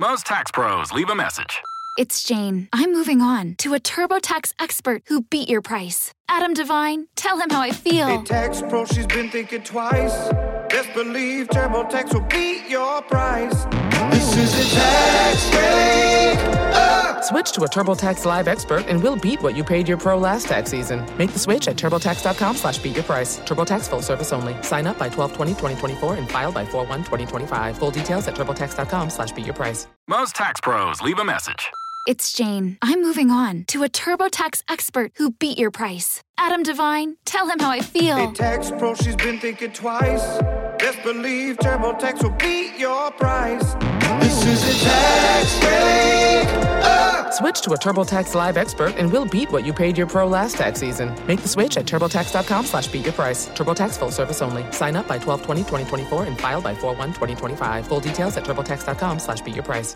Most tax pros leave a message. It's Jane. I'm moving on to a TurboTax expert who beat your price. Adam Devine, tell him how I feel. Hey, tax pro, she's been thinking twice. Best believe TurboTax will beat your price. This is a tax break. Switch to a TurboTax Live expert and we'll beat what you paid your pro last tax season. Make the switch at TurboTax.com/beatyourprice. TurboTax full service only. Sign up by 12/20/2024 and file by 4/1/2025. Full details at TurboTax.com/beatyourprice. Most tax pros leave a message. It's Jane. I'm moving on to a TurboTax expert who beat your price. Adam Devine, tell him how I feel. Hey, tax pro, she's been thinking twice. Best believe TurboTax will beat your price. This is a tax break. Switch to a TurboTax Live expert and we'll beat what you paid your pro last tax season. Make the switch at TurboTax.com/beatyourprice. TurboTax full service only. Sign up by 12/20/2024 and file by 4/1/2025. Full details at TurboTax.com/beatyourprice.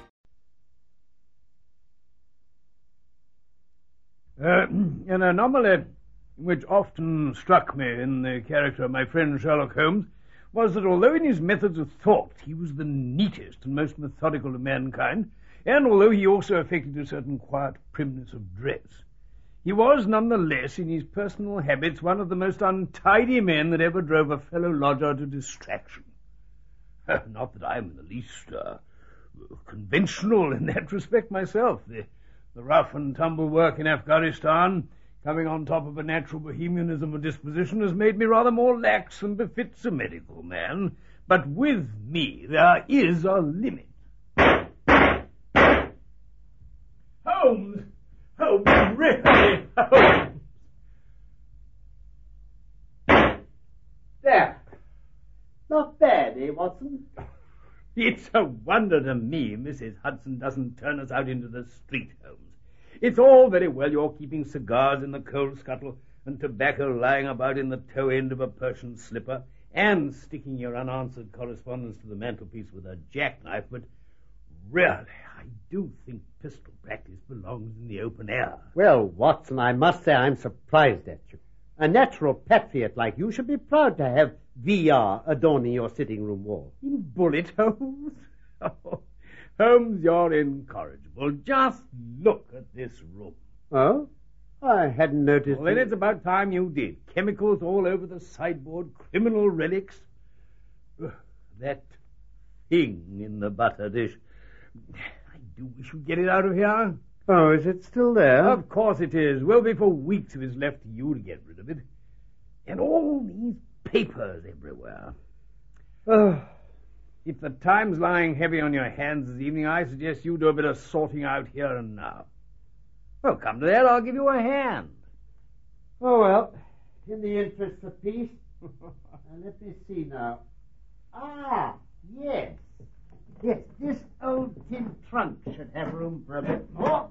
An anomaly which often struck me in the character of my friend Sherlock Holmes was that although in his methods of thought he was the neatest and most methodical of mankind, and although he also affected a certain quiet primness of dress, he was nonetheless in his personal habits one of the most untidy men that ever drove a fellow lodger to distraction. Not that I'm in the least conventional in that respect myself. The rough and tumble work in Afghanistan, coming on top of a natural bohemianism of disposition, has made me rather more lax than befits a medical man. But with me there is a limit. Holmes! Holmes, really, Holmes! There. Not bad, eh, Watson? It's a wonder to me Mrs. Hudson doesn't turn us out into the street, Holmes. It's all very well your keeping cigars in the coal scuttle and tobacco lying about in the toe end of a Persian slipper and sticking your unanswered correspondence to the mantelpiece with a jackknife, but really, I do think pistol practice belongs in the open air. Well, Watson, I must say I'm surprised at you. A natural patriot like you should be proud to have VR adorning your sitting room wall. In bullet holes? Oh, Holmes, you're incorrigible. Just look at this room. Oh? I hadn't noticed. Well, then it's about time you did. Chemicals all over the sideboard, criminal relics. Ugh, that thing in the butter dish. I do wish you'd get it out of here. Oh, is it still there? Of course it is. Will be for weeks if it's left to you to get rid of it. And all these papers everywhere. Oh. If the time's lying heavy on your hands this evening, I suggest you do a bit of sorting out here and now. Well, come to that, I'll give you a hand. Oh, well, in the interest of peace. Let me see now. Ah, yes. Yes, this old tin trunk should have room for a bit more.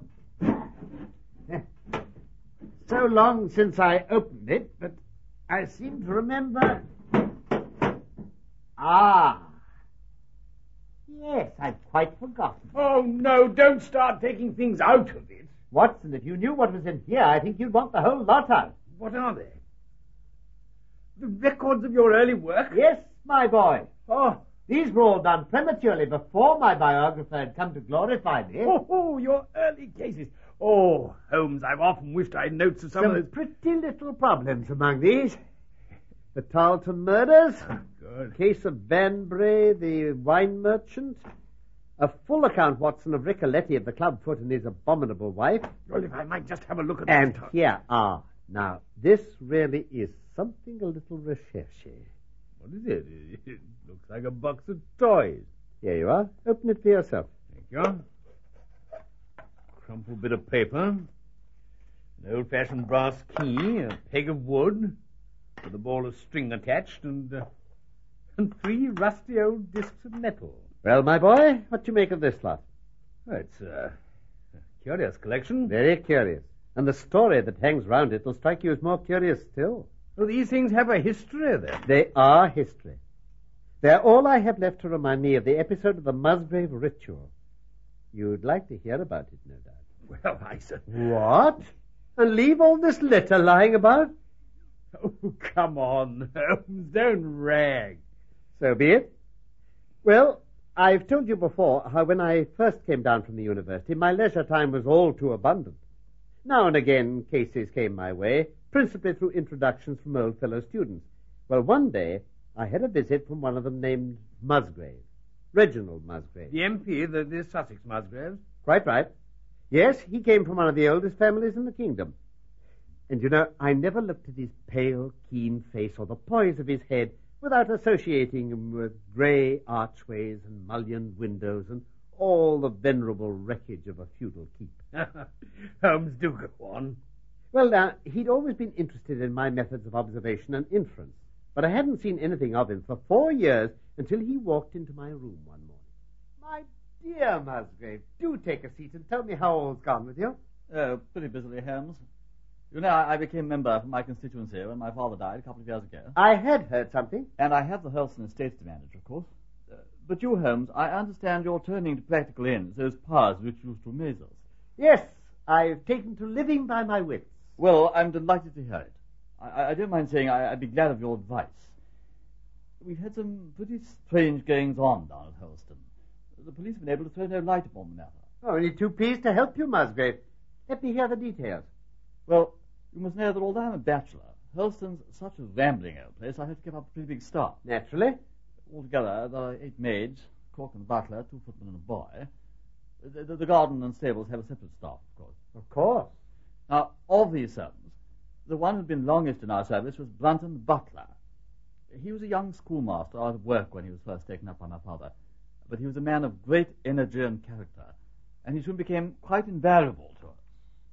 So long since I opened it, but I seem to remember... Ah... Yes, I'd quite forgotten. Oh, no, don't start taking things out of it. Watson, if you knew what was in here, I think you'd want the whole lot out. What are they? The records of your early work? Yes, my boy. Oh, these were all done prematurely before my biographer had come to glorify me. Oh, your early cases. Oh, Holmes, I've often wished I'd notes of some of those... pretty little problems among these. The Tarleton murders, Good. Case of Banbury, the wine merchant, a full account, Watson, of Ricoletti of the Clubfoot and his abominable wife. Well, if I might just have a look at And this. here are. Now, this really is something a little recherche. What is it? It looks like a box of toys. Here you are. Open it for yourself. Thank you. Crumpled bit of paper, an old-fashioned brass key, a peg of wood with a ball of string attached, and 3 rusty old discs of metal. Well, my boy, what do you make of this lot? Well, it's a curious collection. Very curious. And the story that hangs round it will strike you as more curious still. Well, these things have a history, then. They are history. They're all I have left to remind me of the episode of the Musgrave ritual. You'd like to hear about it, no doubt. Well, I said... What? And leave all this litter lying about? Oh, come on, Holmes, don't rag. So be it. Well, I've told you before how when I first came down from the university, my leisure time was all too abundant. Now and again, cases came my way, principally through introductions from old fellow students. Well, one day, I had a visit from one of them named Musgrave. Reginald Musgrave. The MP, the Sussex Musgraves. Quite right. Yes, he came from one of the oldest families in the kingdom. And, you know, I never looked at his pale, keen face or the poise of his head without associating him with grey archways and mullioned windows and all the venerable wreckage of a feudal keep. Holmes, do go on. Well, now, he'd always been interested in my methods of observation and inference, but I hadn't seen anything of him for 4 years until he walked into my room one morning. My dear Musgrave, do take a seat and tell me how all's gone with you. Oh, pretty busily, Holmes. You know, I became member for my constituency when my father died a couple of years ago. I had heard something. And I have the Hurlstone estates to manage, of course. But you, Holmes, I understand you're turning to practical ends those powers which used to amaze us. Yes, I've taken to living by my wits. Well, I'm delighted to hear it. I don't mind saying I'd be glad of your advice. We've had some pretty strange goings-on down at Hurlstone. The police have been able to throw no light upon the matter. Only too pleased to help you, Musgrave. Let me hear the details. Well, you must know that although I'm a bachelor, Hurlstone's such a rambling old place, I have to keep up a pretty big staff. Naturally. Altogether, there are 8 maids, cook and butler, 2 footmen and a boy. The garden and stables have a separate staff, of course. Of course. Now, of these servants, the one who'd been longest in our service was Brunton the butler. He was a young schoolmaster out of work when he was first taken up by my father, but he was a man of great energy and character, and he soon became quite invaluable to us.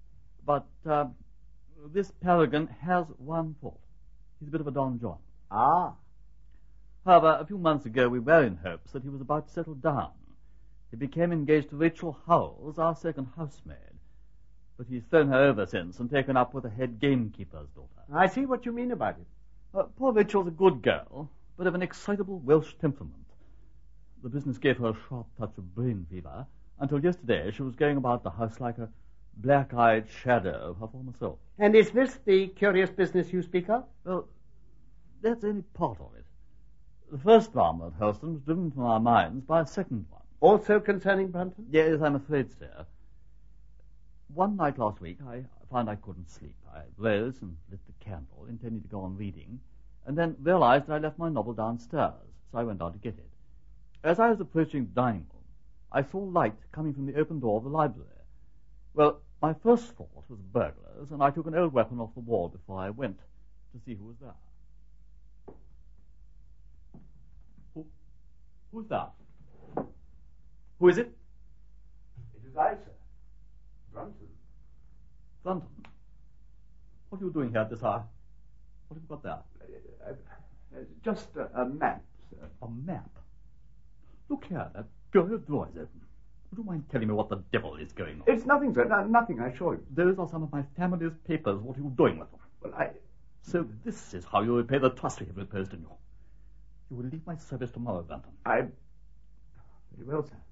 But this Peregrine has one fault. He's a bit of a Don John. Ah. However, a few months ago we were in hopes that he was about to settle down. He became engaged to Rachel Howells, our second housemaid. But he's thrown her over since and taken up with a head gamekeeper's daughter. I see what you mean about it. Poor Rachel's a good girl, but of an excitable Welsh temperament. The business gave her a sharp touch of brain fever. Until yesterday she was going about the house like a black-eyed shadow of her former self. And is this the curious business you speak of? Well, that's only part of it. The first drama at Hurlstone was driven from our minds by a second one. Also concerning Brunton? Yes, I'm afraid so. One night last week, I found I couldn't sleep. I rose and lit the candle, intending to go on reading, and then realized that I left my novel downstairs, so I went down to get it. As I was approaching the dining room, I saw light coming from the open door of the library. Well, my first thought was burglars, and I took an old weapon off the wall before I went to see who was there. Who's that? Who is it? It is I, sir. Brunton. Brunton. What are you doing here at this hour? What have you got there? Just a map, sir. A map? Look here, that bureau drawer is open. Would you mind telling me what the devil is going on? It's nothing, sir. Nothing, I assure you. Those are some of my family's papers. What are you doing with them? Well, So this is how you repay the trust we have reposed in you. You will leave my service tomorrow, Brunton. Very well, sir.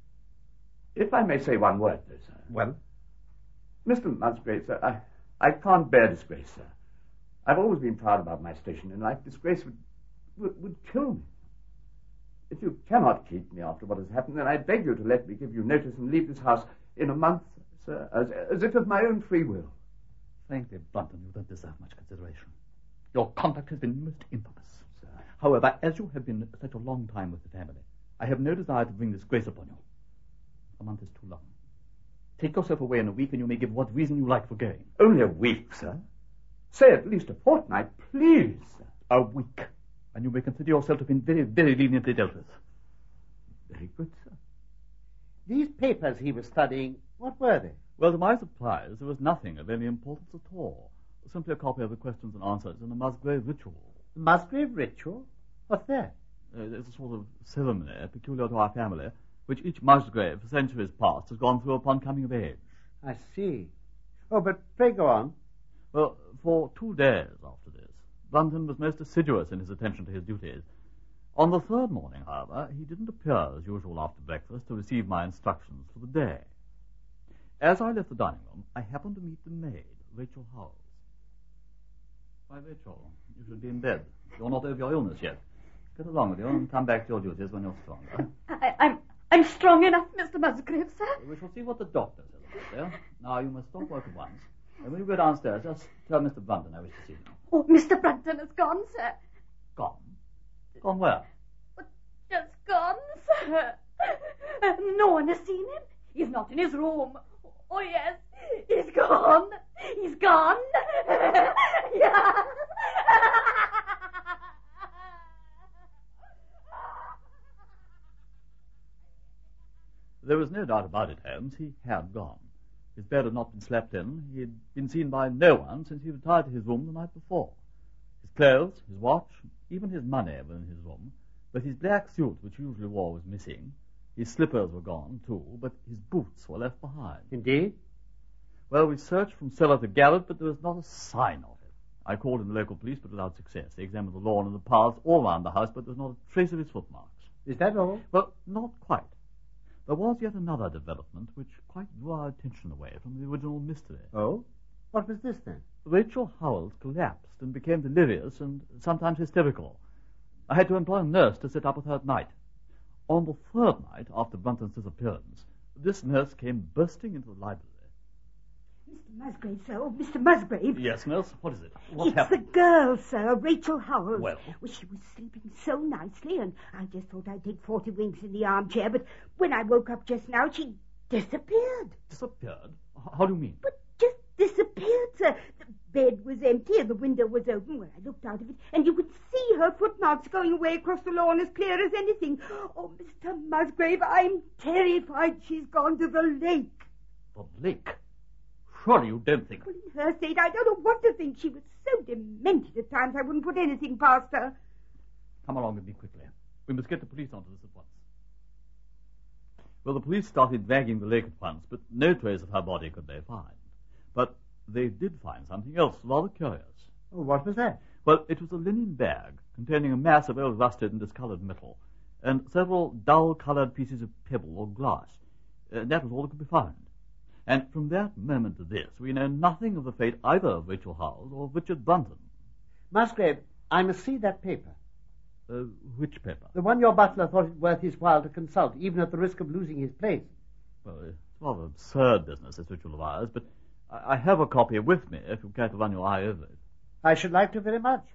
If I may say one word, though, sir. Well? Mr. Musgrave, sir, I can't bear disgrace, sir. I've always been proud about my station in life. Disgrace would kill me. If you cannot keep me after what has happened, then I beg you to let me give you notice and leave this house in a month, sir, as if of my own free will. Frankly, Brunton, you don't deserve much consideration. Your conduct has been most infamous. Sir. However, as you have been such a long time with the family, I have no desire to bring disgrace upon you. A month is too long. Take yourself away in a week, and you may give what reason you like for going. Only a week, sir? Say at least a fortnight, please, sir. A week. And you may consider yourself to have been very, very leniently dealt with. Very good, sir. These papers he was studying, what were they? Well, to my surprise, there was nothing of any importance at all. Simply a copy of the questions and answers in the Musgrave Ritual. The Musgrave Ritual? What's that? It's a sort of ceremony peculiar to our family, which each Musgrave for centuries past has gone through upon coming of age. I see. Oh, but pray go on. Well, for 2 days after this, Brunton was most assiduous in his attention to his duties. On the third morning, however, he didn't appear as usual after breakfast to receive my instructions for the day. As I left the dining room, I happened to meet the maid, Rachel Howells. Why, Rachel, you should be in bed. You're not over your illness yet. Get along with you and come back to your duties when you're stronger. I'm strong enough, Mr. Musgrave, sir. We shall see what the doctor says about it. Now, you must stop work at once. And when you go downstairs, just tell Mr. Brunton I wish to see him. Oh, Mr. Brunton has gone, sir. Gone? Gone where? Just gone, sir. No one has seen him. He's not in his room. Oh, yes, he's gone. He's gone. Yeah. There was no doubt about it, Holmes. He had gone. His bed had not been slept in. He had been seen by no one since he retired to his room the night before. His clothes, his watch, even his money were in his room, but his black suit, which he usually wore, was missing. His slippers were gone, too, but his boots were left behind. Indeed? Well, we searched from cellar to garret, but there was not a sign of it. I called in the local police, but without success. They examined the lawn and the paths all round the house, but there was not a trace of his footmarks. Is that all? Well, not quite. There was yet another development which quite drew our attention away from the original mystery. Oh? What was this, then? Rachel Howells collapsed and became delirious and sometimes hysterical. I had to employ a nurse to sit up with her at night. On the third night after Brunton's disappearance, this nurse came bursting into the library. Mr. Musgrave, sir. Oh, Mr. Musgrave. Yes, nurse? What is it? What It's happened? the girl, sir, Rachel Howells. Well? She was sleeping so nicely, and I just thought I'd take 40 winks in the armchair, but when I woke up just now, she disappeared. Disappeared? How do you mean? But just disappeared, sir. The bed was empty and the window was open when I looked out of it, and you could see her footmarks going away across the lawn as clear as anything. Oh, Mr. Musgrave, I'm terrified she's gone to the lake. The lake? Surely you don't think... Well, in her state, I don't know what to think. She was so demented at times I wouldn't put anything past her. Come along with me quickly. We must get the police onto this at once. Well, the police started dragging the lake at once, but no trace of her body could they find. But they did find something else rather curious. Oh, what was that? Well, it was a linen bag containing a mass of old rusted and discoloured metal, and several dull-coloured pieces of pebble or glass. That was all that could be found. And from that moment to this, we know nothing of the fate either of Rachel Howells or Richard Brunton. Musgrave, I must see that paper. Which paper? The one your butler thought it worth his while to consult, even at the risk of losing his place. Well, it's rather absurd business, this ritual of ours, but I have a copy with me if you care to run your eye over it. I should like to very much.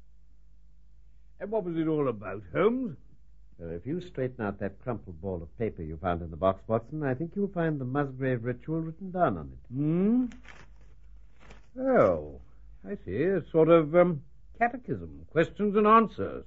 And what was it all about, Holmes? If you straighten out that crumpled ball of paper you found in the box, Watson, I think you'll find the Musgrave ritual written down on it. Oh, I see. A sort of catechism, questions and answers.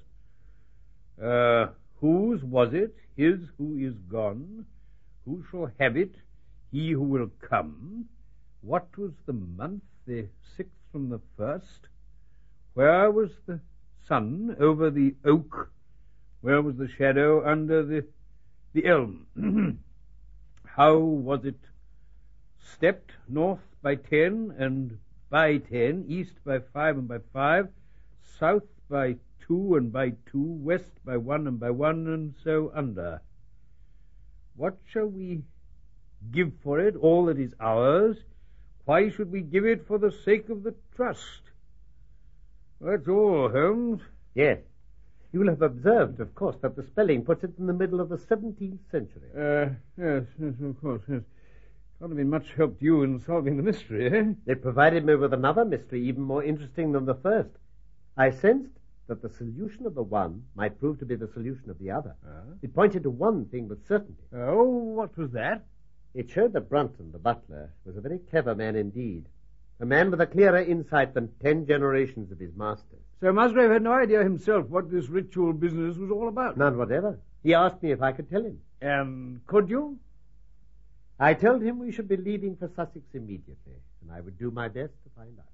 Whose was it? His who is gone? Who shall have it? He who will come? What was the month, the 6th from the 1st? Where was the sun over the oak? Where was the shadow under the elm? How was it stepped? North by 10 and by 10, east by 5 and by 5, south by 2 and by 2, west by 1 and by 1, and so under. What shall we give for it, all that is ours? Why should we give it for the sake of the trust? That's all, Holmes. Yes. You will have observed, of course, that the spelling puts it in the middle of the 17th century. Yes, of course, yes. Can't have been much help to you in solving the mystery, eh? It provided me with another mystery even more interesting than the first. I sensed that the solution of the one might prove to be the solution of the other. It pointed to one thing with certainty. Oh, what was that? It showed that Brunton, the butler, was a very clever man indeed. A man with a clearer insight than 10 generations of his masters. So Musgrave had no idea himself what this ritual business was all about? None whatever. He asked me if I could tell him. And could you? I told him we should be leaving for Sussex immediately, and I would do my best to find out.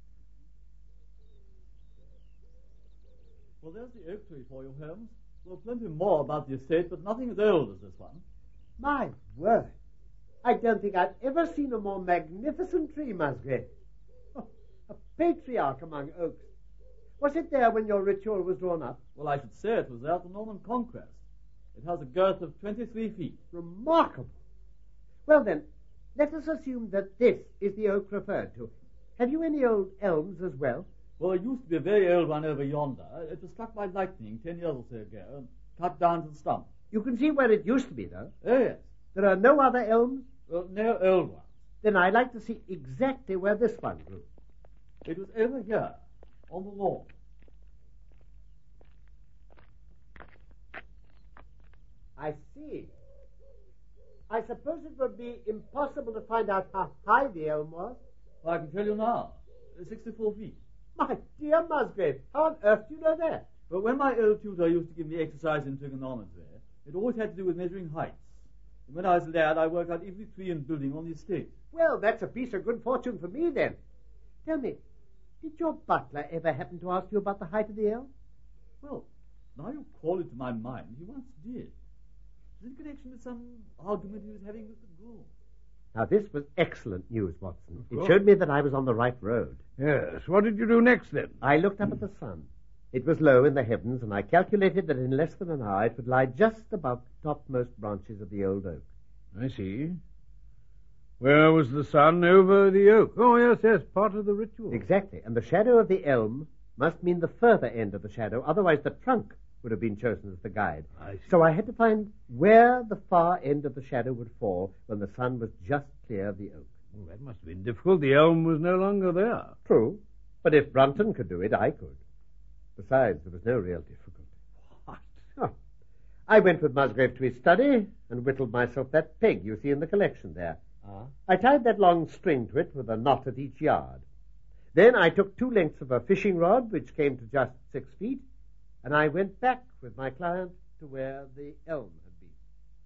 Well, there's the oak tree for you, Holmes. There's plenty more about the estate, but nothing as old as this one. My word. I don't think I've ever seen a more magnificent tree, Musgrave. Oh, a patriarch among oaks. Was it there when your ritual was drawn up? Well, I should say it was there at the Norman Conquest. It has a girth of 23 feet. Remarkable. Well, then, let us assume that this is the oak referred to. Have you any old elms as well? Well, there used to be a very old one over yonder. It was struck by lightning 10 years or so ago and cut down to the stump. You can see where it used to be, though. Oh, yes. There are no other elms? Well, no old ones. Then I'd like to see exactly where this one grew. It was over here, on the lawn. I see. I suppose it would be impossible to find out how high the elm was. Well, I can tell you now. 64 feet. My dear Musgrave, how on earth do you know that? But when my old tutor used to give me exercise in trigonometry, it always had to do with measuring heights. And when I was a lad, I worked out every tree and building on the estate. Well, that's a piece of good fortune for me, then. Tell me, did your butler ever happen to ask you about the height of the elm? Well, now you call it to my mind, he once did. In connection with some argument he was having with the groom. Now, this was excellent news, Watson. It showed me that I was on the right road. Yes. What did you do next, then? I looked up at the sun. It was low in the heavens, and I calculated that in less than an hour it would lie just above the topmost branches of the old oak. I see. Where was the sun? Over the oak. Oh, yes, part of the ritual. Exactly. And the shadow of the elm must mean the further end of the shadow. Otherwise, the trunk would have been chosen as the guide. So I had to find where the far end of the shadow would fall when the sun was just clear of the oak. Well, that must have been difficult. The elm was no longer there. True. But if Brunton could do it, I could. Besides, there was no real difficulty. What? Oh. I went with Musgrave to his study and whittled myself that peg you see in the collection there. I tied that long string to it with a knot at each yard. Then I took 2 lengths of a fishing rod, which came to just 6 feet, and I went back with my client to where the elm had been.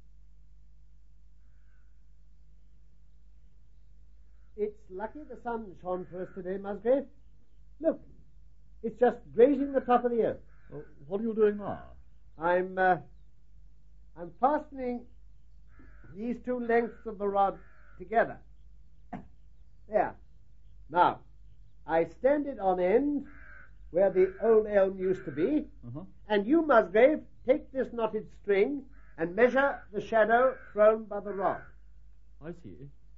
It's lucky the sun shone for us today, Musgrave. Look, it's just grazing the top of the oak. Well, what are you doing now? I'm fastening these 2 lengths of the rod together. There. Now, I stand it on end where the old elm used to be, and you, Musgrave, take this knotted string and measure the shadow thrown by the rod. I see.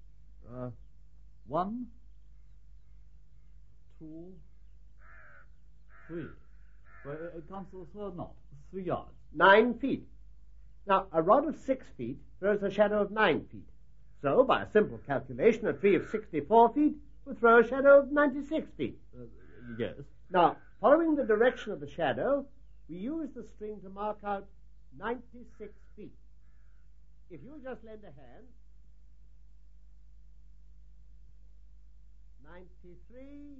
1, 2, 3. Well, it comes to the third knot, 3 yards. 9 feet. Now, a rod of 6 feet throws a shadow of 9 feet. So, by a simple calculation, a tree of 64 feet would throw a shadow of 96 feet. Yes. Now, following the direction of the shadow, we use the string to mark out 96 feet. If you just lend a hand, 93,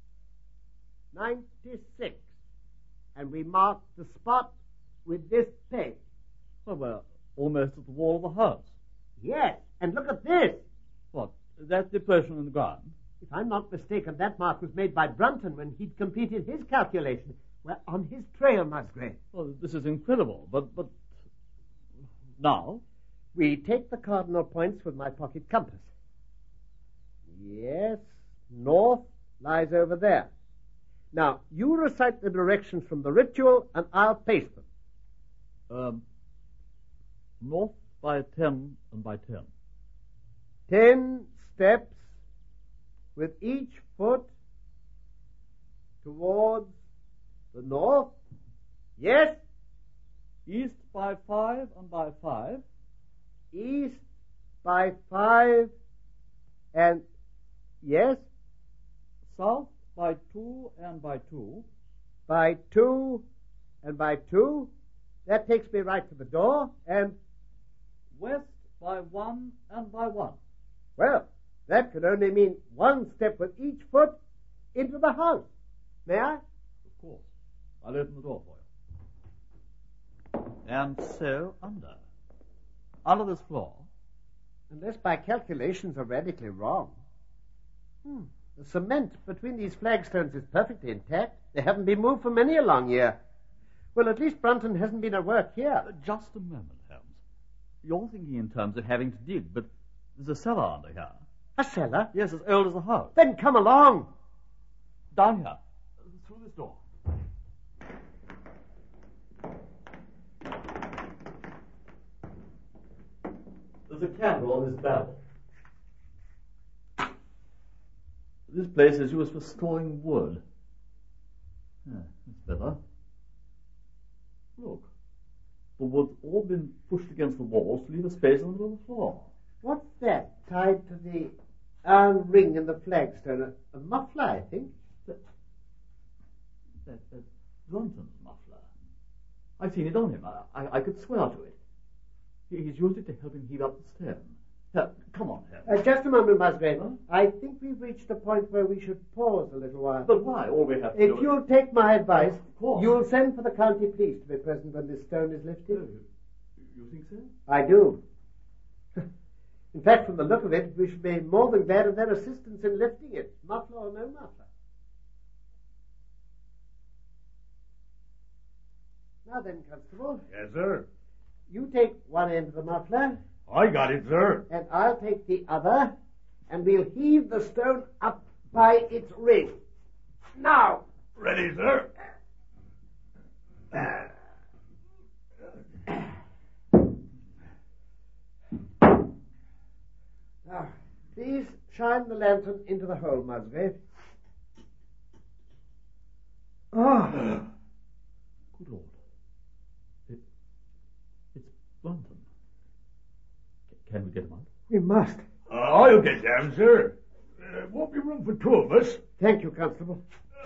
96, and we mark the spot with this peg. Well, we're almost at the wall of the house. Yes, and look at this. What? That depression in the ground? If I'm not mistaken, that mark was made by Brunton when he'd completed his calculation. We're on his trail, Musgrave. Well, this is incredible, but now? We take the cardinal points with my pocket compass. Yes, north lies over there. Now, you recite the directions from the ritual, and I'll paste them. North by 10 and by 10. 10 steps with each foot towards the north. Yes? East by 5 and by 5. East by 5 and... Yes? South by 2 and by 2. By 2 and by 2. That takes me right to the door. And... West by 1 and by 1. Well, that could only mean 1 step with each foot into the house. May I? Of course. I'll open the door for you. And so under. Under this floor. Unless my calculations are radically wrong. The cement between these flagstones is perfectly intact. They haven't been moved for many a long year. Well, at least Brunton hasn't been at work here. Just a moment, Holmes. You're thinking in terms of having to dig, but there's a cellar under here. A cellar? Yes, as old as the house. Then come along. Down here. Through this door. There's a candle on this barrel. This place is used for storing wood. Yeah, that's better. Look, the wood's all been pushed against the walls to leave a space in the middle of the floor. What's that tied to the iron ring in the flagstone? A muffler, I think. That's Brunton's muffler. I've seen it on him. I could swear to it. He's used it to help him heave up the stone. Come on, Holmes. Just a moment, Musgrave. Huh? I think we've reached a point where we should pause a little while. But why? All we have to If you'll take my advice, of course. You'll send for the county police to be present when this stone is lifted. You think so? I do. In fact, from the look of it, we should be more than glad of their assistance in lifting it, muffler or no muffler. Now then, Constable. Yes, sir. You take one end of the muffler. I got it, sir. And I'll take the other, and we'll heave the stone up by its ring. Now. Ready, sir. Now, please shine the lantern into the hole, Musgrave. Ah. Good Lord. It's Brunton. Can we get him out? We must. I'll get down, sir. Won't be room for two of us. Thank you, Constable.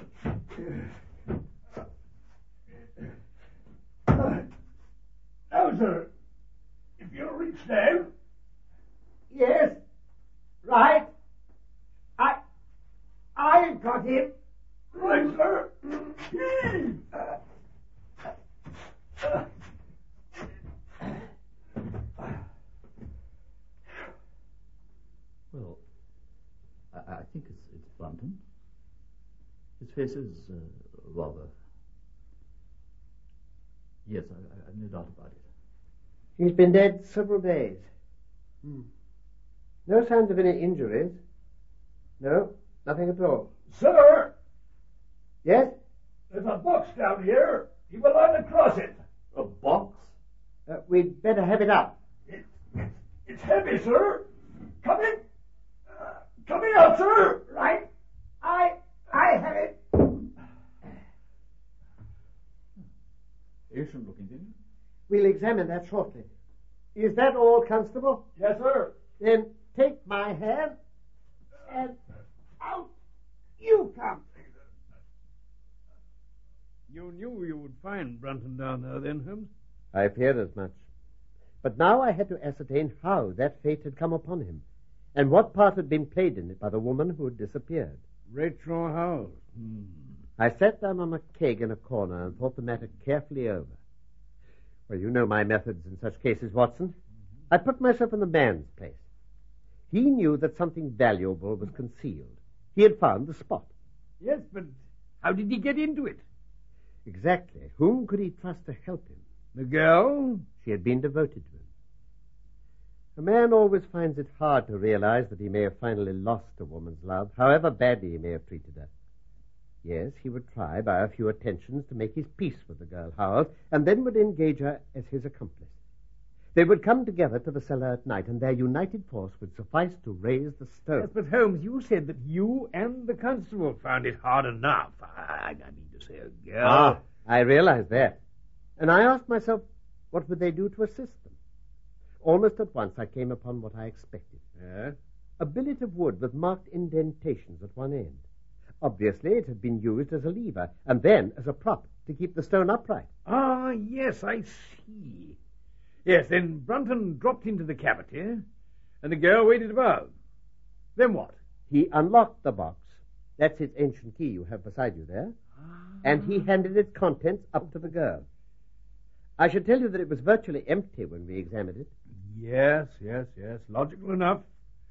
Now, sir, if you'll reach down. Yes. Right. I got him. Right, sir. Well, I think it's Brunton. His face is rather... Yes, I've no doubt about it. He's been dead several days. No signs of any injuries. No, nothing at all. Sir! Yes? There's a box down here. You will line across it. A box? We'd better have it up. It's heavy, sir. Come in. Coming out, sir. Right. I have it. Patient looking, didn't you? We'll examine that shortly. Is that all, Constable? Yes, sir. Then take my hand and out you come. You knew you would find Brunton down there then, Holmes? I feared as much. But now I had to ascertain how that fate had come upon him, and what part had been played in it by the woman who had disappeared. Rachel Howells. I sat down on a keg in a corner and thought the matter carefully over. Well, you know my methods in such cases, Watson. I put myself in the man's place. He knew that something valuable was concealed. He had found the spot. Yes, but how did he get into it? Exactly. Whom could he trust to help him? The girl? She had been devoted to him. A man always finds it hard to realize that he may have finally lost a woman's love, however badly he may have treated her. Yes, he would try by a few attentions to make his peace with the girl Howells, and then would engage her as his accomplice. They would come together to the cellar at night, and their united force would suffice to raise the stone. Yes, but Holmes, you said that you and the constable found it hard enough. I mean to say a girl. I realized that. And I asked myself, what would they do to assist them? Almost at once I came upon what I expected. A billet of wood with marked indentations at one end. Obviously, it had been used as a lever, and then as a prop to keep the stone upright. Ah, yes, I see. Yes, then Brunton dropped into the cavity, and the girl waited above. Then what? He unlocked the box. That's its ancient key you have beside you there. And he handed its contents up to the girl. I should tell you that it was virtually empty when we examined it. Yes. Logical enough.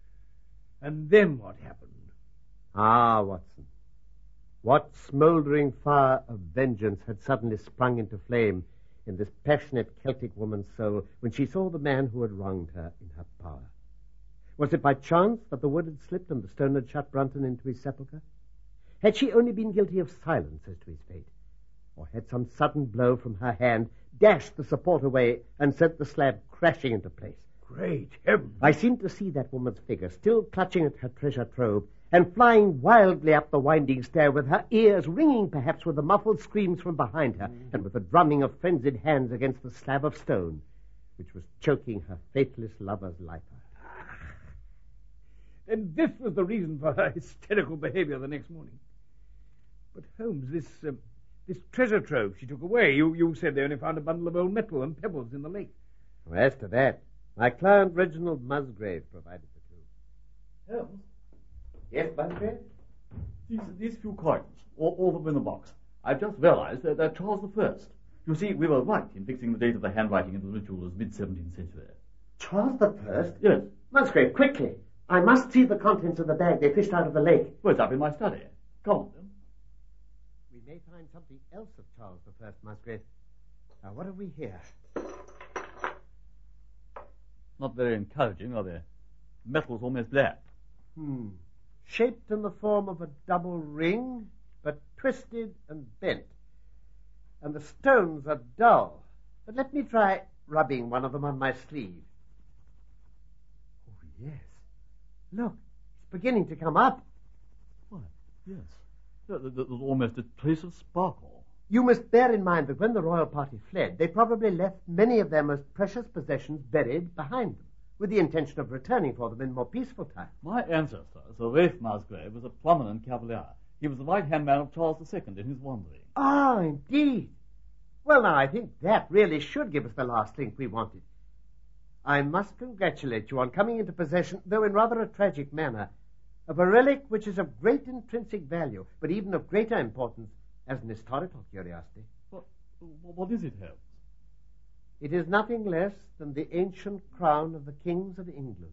And then what happened? Ah, Watson. What smouldering fire of vengeance had suddenly sprung into flame in this passionate Celtic woman's soul when she saw the man who had wronged her in her power? Was it by chance that the wood had slipped and the stone had shut Brunton into his sepulchre? Had she only been guilty of silence as to his fate? Or had some sudden blow from her hand dashed the support away and sent the slab crashing into place? Great heavens! I seemed to see that woman's figure still clutching at her treasure trove and flying wildly up the winding stair with her ears ringing perhaps with the muffled screams from behind her and with the drumming of frenzied hands against the slab of stone which was choking her faithless lover's life out. And this was the reason for her hysterical behavior the next morning. But Holmes, this treasure trove she took away, you said they only found a bundle of old metal and pebbles in the lake. Well, as to that, my client Reginald Musgrave provided the clue. Holmes? Yes, Musgrave? These few coins, all of them in the box. I've just realized that they're Charles I. You see, we were right in fixing the date of the handwriting in the ritual as mid-17th century. Charles I? Yes. Musgrave, quickly. I must see the contents of the bag they fished out of the lake. Well, it's up in my study. Come on, then. We may find something else of Charles I, Musgrave. Now, what have we here? Not very encouraging, are they? Metal's almost black. Shaped in the form of a double ring, but twisted and bent. And the stones are dull. But let me try rubbing one of them on my sleeve. Oh, yes. Look, it's beginning to come up. Why, yes. There's almost a trace of sparkle. You must bear in mind that when the royal party fled, they probably left many of their most precious possessions buried behind them, with the intention of returning for them in more peaceful times. My ancestor, Sir Ralph Musgrave, was a prominent cavalier. He was the right-hand man of Charles II in his wandering. Ah, indeed. Well, now, I think that really should give us the last link we wanted. I must congratulate you on coming into possession, though in rather a tragic manner, of a relic which is of great intrinsic value, but even of greater importance as an historical curiosity. What is it, Holmes? It is nothing less than the ancient crown of the kings of England.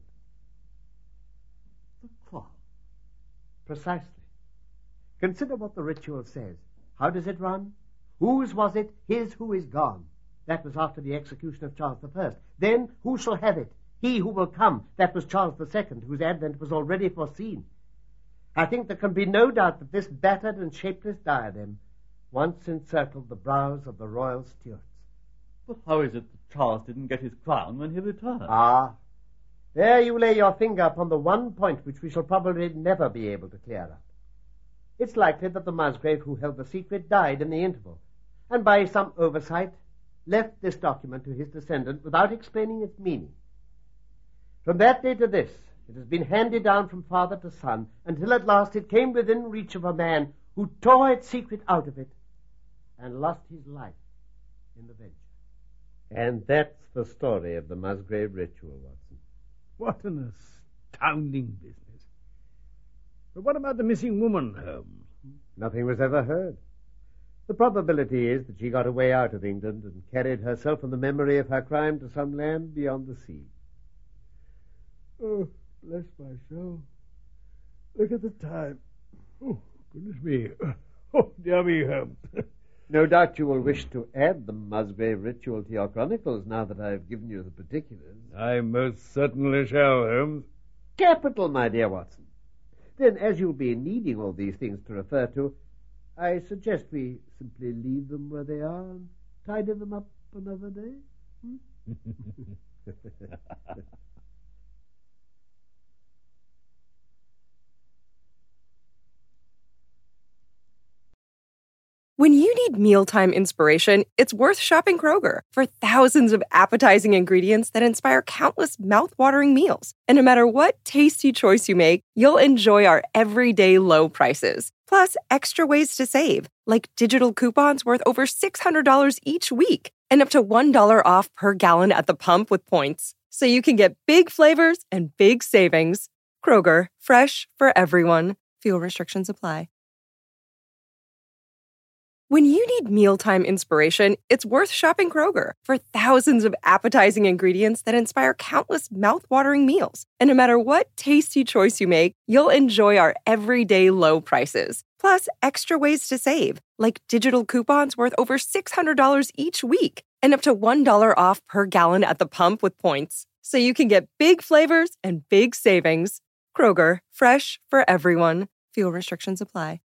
The crown? Precisely. Consider what the ritual says. How does it run? Whose was it? His who is gone. That was after the execution of Charles I. Then, who shall have it? He who will come. That was Charles II, whose advent was already foreseen. I think there can be no doubt that this battered and shapeless diadem once encircled the brows of the royal Stuarts. But how is it that Charles didn't get his crown when he returned? Ah, there you lay your finger upon the one point which we shall probably never be able to clear up. It's likely that the Musgrave who held the secret died in the interval, and by some oversight left this document to his descendant without explaining its meaning. From that day to this, it has been handed down from father to son, until at last it came within reach of a man who tore its secret out of it and lost his life in the venture. And that's the story of the Musgrave ritual, Watson. What an astounding business. But what about the missing woman, Holmes? Nothing was ever heard. The probability is that she got away out of England and carried herself and the memory of her crime to some land beyond the sea. Oh, bless my soul. Look at the time. Oh, goodness me. Oh, dear me, Holmes. No doubt you will wish to add the Musgrave ritual to your chronicles now that I have given you the particulars. I most certainly shall, Holmes. Capital, my dear Watson. Then, as you'll be needing all these things to refer to, I suggest we simply leave them where they are and tidy them up another day. When you need mealtime inspiration, it's worth shopping Kroger for thousands of appetizing ingredients that inspire countless mouth-watering meals. And no matter what tasty choice you make, you'll enjoy our everyday low prices. Plus, extra ways to save, like digital coupons worth over $600 each week and up to $1 off per gallon at the pump with points. So you can get big flavors and big savings. Kroger, fresh for everyone. Fuel restrictions apply. When you need mealtime inspiration, it's worth shopping Kroger for thousands of appetizing ingredients that inspire countless mouth-watering meals. And no matter what tasty choice you make, you'll enjoy our everyday low prices. Plus, extra ways to save, like digital coupons worth over $600 each week and up to $1 off per gallon at the pump with points. So you can get big flavors and big savings. Kroger, fresh for everyone. Fuel restrictions apply.